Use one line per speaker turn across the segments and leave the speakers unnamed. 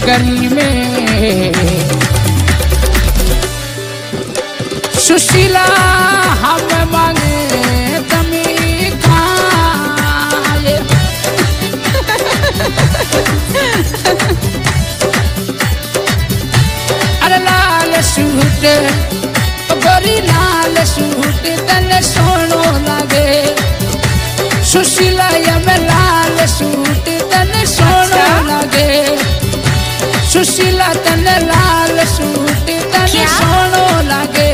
नगरी में सुशीला हम मांगे तमी खाए अरे लाल सूट गोरी लाल सूट तने सोनो लगे सुशीला में लाल सूट तने सोनो लगे सुशीला तने लाल सूट तने सोनो लगे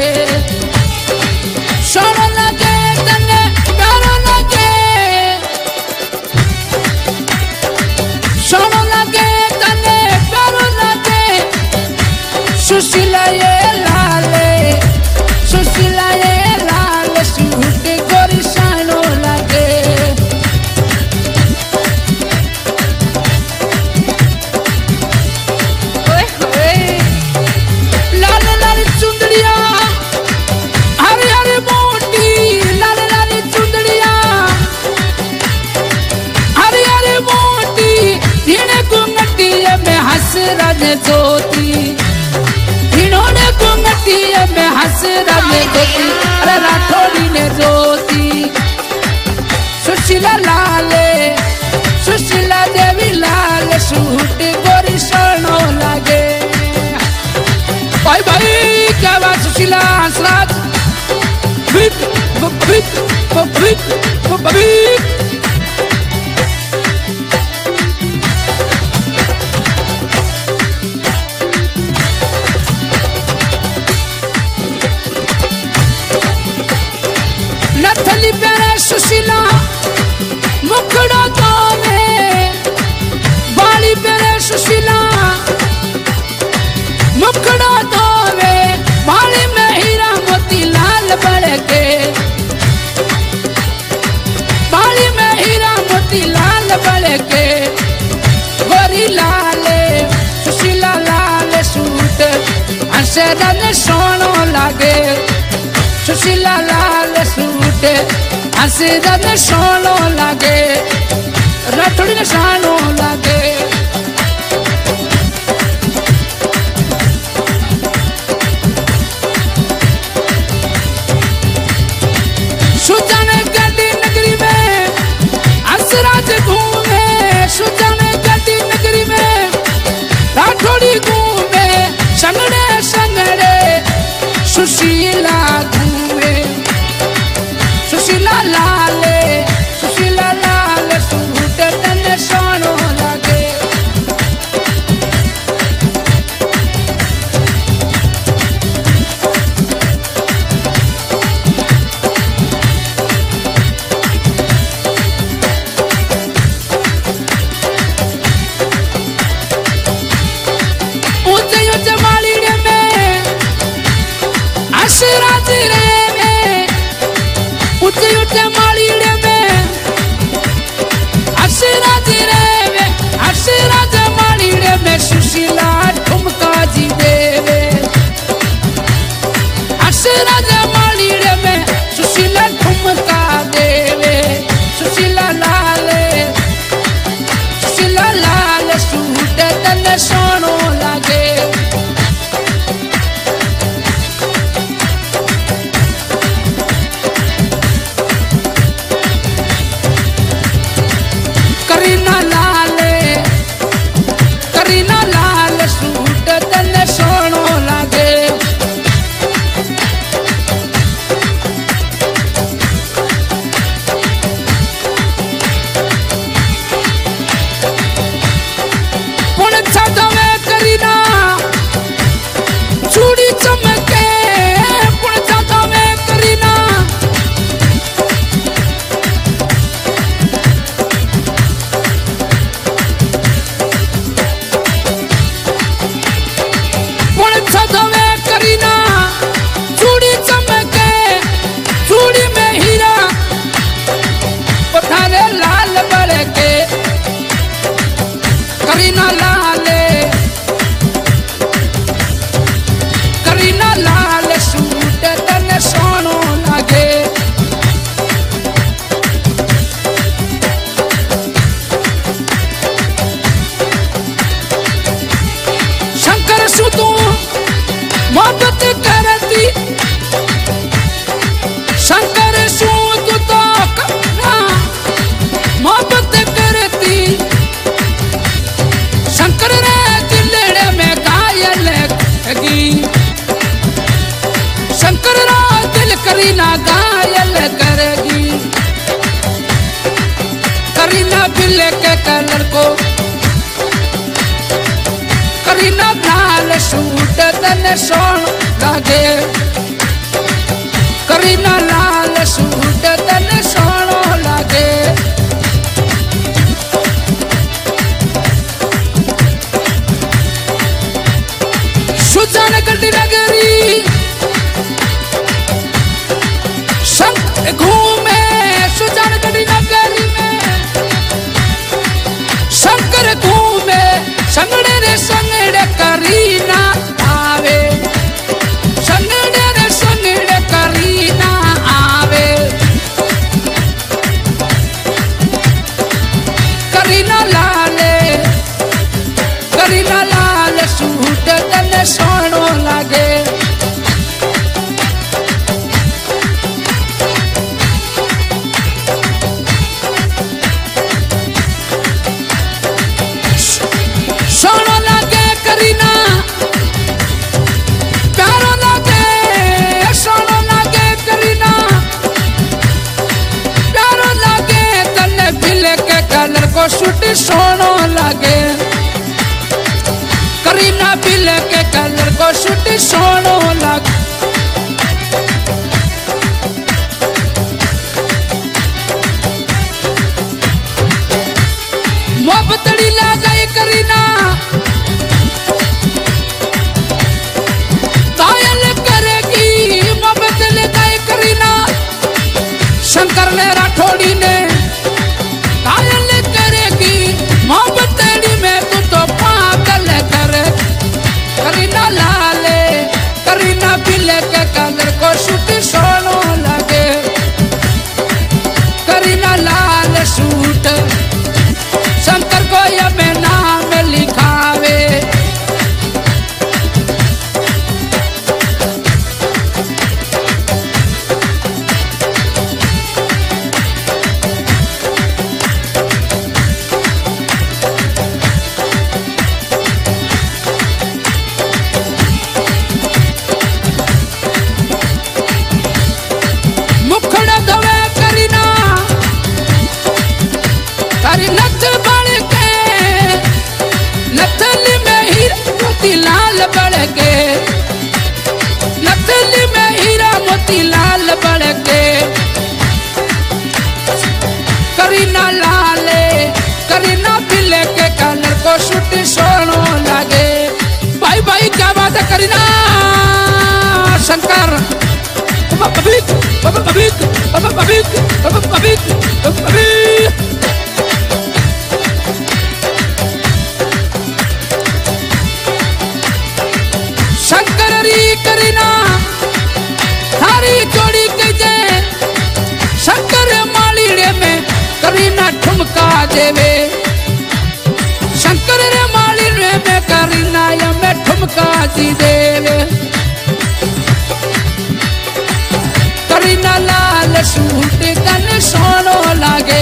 सोनो लगे तने प्यारो लगे सोनो लगे तने प्यारो लगे सुशीला ये लाले सुशीला ये लाल सूट गोरी सोनो लगे जोती इन्होंने घूंघटी में हंस रहे जोती अरे राठौड़ी ने जोती सुशीला लाले सुशीला देवी लाल सूट गोरी सोनो लगे भाई भाई क्या बात सुशीला हंसराज नथली प्यारे सुशीला मुखड़ा तो में बाली प्यारे सुशीला मुखड़ा तो में बाली में हीरा मोती लाल बड़के बाली में हीरा मोती लाल बड़के गोरी लाले सुशीला लाल सूट अंशरन सोनो लगे सुशीला लाल सूट हंसरन सोनो लगे राठौड़ी ने सोनो लगे सुजान गड्डी नगरी में हंसराज घूमे सुजान गड्डी नगरी में राठौड़ी घूमे संगड़े संगड़े सुशीला सुशीला लाल सूट तने सोनो लगे ऊंचे ऊंचे मालीड़े में आशीर्वाद रे में ऊंचे ऊंचे मालीड़े में आशीर्वाद रे में आशीर्वाद मालीड़े में सुशीला ठुमका जी देवे आशीर्वाद मालीड़े में सुशीला ठुमका देवे सुशीला लाल सूट तने सोनो लगे मोहब्बत करती शंकर सूत तो करना मोहब्बत करती शंकर रे दिलड़े में घायल लगी शंकर रा दिल करीना घायल करेगी करीना बिल के कलर को करीना लाल सूट तन सोन लागे करीना लाल सूट तन सोनो लागे सुजान गड्डी नगरी शंकर घूमे सुजान गड्डी नगरी में शंकर घूमे संगड़े रे संगड़े करीना आवे संगड़े रे संगड़े करीना आवे करीना लाल सूट तन सोनो लागे सोनो लागे करीना प्यारो लागे सोनो लागे करीना प्यारो लागे तन बिल के कलर को सूट सोनो लागे करीना बिल के कलर को सूट सोनो लागे मोहब्बतड़ी ला गई करीना घायल करेगी मोहब्बत ले गई करीना शंकर ने राठौड़ी ने घायल करेगी मोहब्बतड़ी में तू तो पागल कर करीना लाले करीना बिल के कलर को सूट सोनो लगे करीना लाल सूट शंकर को ये में नाम लिखावे मुखड़ा धोवे करीना तारी नथ बड़ के नथली में हीरा मोती लाल बड़ के नथली में हीरा मोती लाल बड़ के करीना लाले करीना बिल के कलर को सूट सोनो लागे भाई भाई क्या बात है Kareena Shankar public public public public public Shankar री करीना थारी जोड़ी के जे शंकर मालीड़े में करीना ठुमका देवे शंकर रे मालीड़े में करीना या में ठुमका दी देवे करीना लाल सूट तन सोनो लागे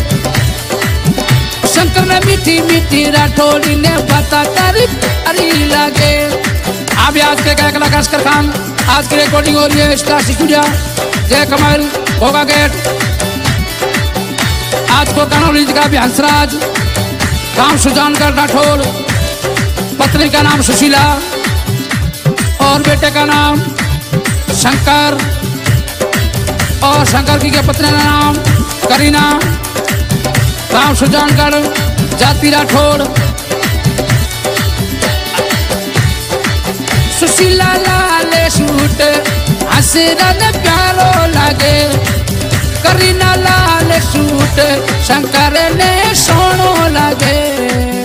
शंकर ने मीठी मीठी राठौड़ी ने बता तारीफ अरी लागे अभी आज के गायक कलाकार असगर खान आज की रिकॉर्डिंग हो रही है स्टार स्टूडियो जय कमल भोगा गेट आज को गाना रिलीज का भी हंसराज गांव सुजानगढ़ राठौर पत्नी का नाम सुशीला और बेटे का नाम शंकर और शंकर की पत्नी का नाम करीना गांव सुजानगढ़ जाति राठौर सुशीला लाल सूट हसरन प्यारो लागे करीना लाल सूट शंकर ने सोनो लागे।